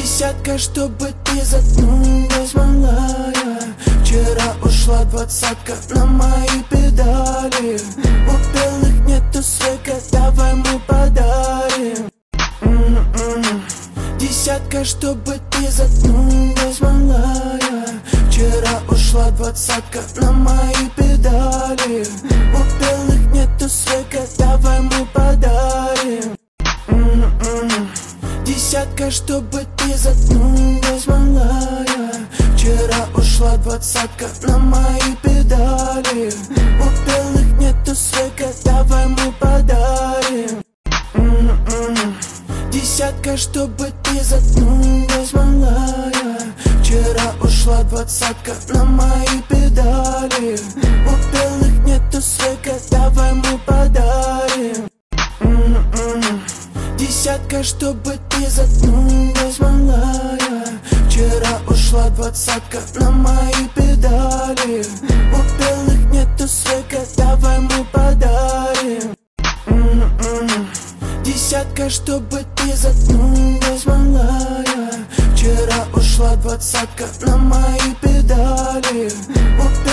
Десятка, чтобы ты заткнулась, малая. Вчера ушла двадцатка на мои педали. У белых нету свека, давай мы подарим. Десятка, чтобы ты заткнулась, малая. Вчера ушла двадцатка на мои педали. У белых нету свека, давай мы подарим. Десятка, чтобы ты заткнулась, малая. Вчера ушла двадцатка на мои педали. У белых нету свека, давай мы подарим. Десятка, чтобы ты заткнулась, малая. Вчера ушла двадцатка на мои педали. У белых нету свека, давай мы подарим. Десятка, чтобы ты заткнулась, малая. Вчера ушла двадцатка на мои педали. У белых нету свека, давай мы подарим. Десятка, чтобы ты заткнулась, малая. Вчера ушла двадцатка на мои педали.